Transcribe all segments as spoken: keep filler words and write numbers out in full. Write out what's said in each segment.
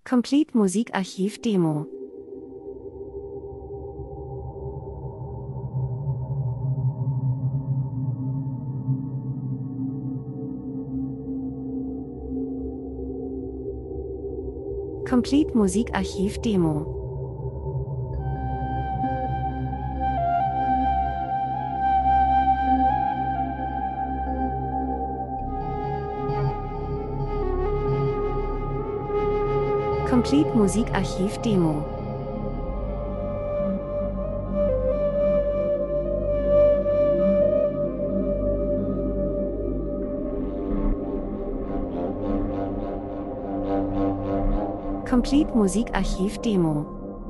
Complete Musikarchiv Demo. Complete Musikarchiv Demo. Complete Musikarchiv Demo. Complete Musikarchiv Demo.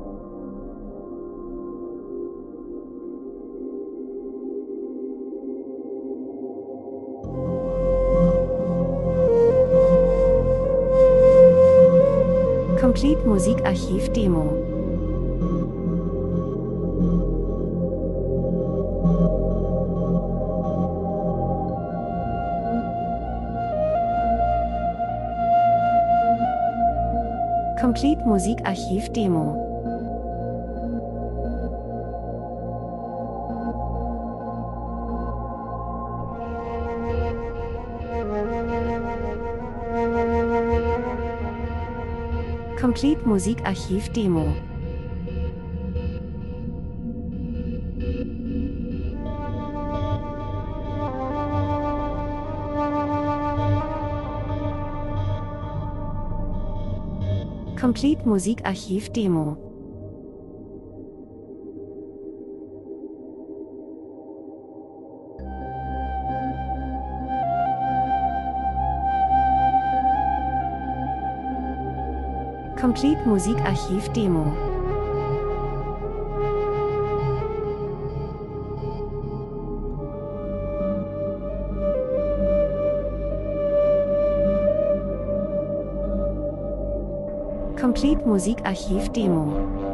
Complete Musikarchiv Demo. Complete Musikarchiv Demo. Complete Musikarchiv Demo. Complete Musikarchiv Demo. Complete Musikarchiv Demo. Complete Musikarchiv Demo.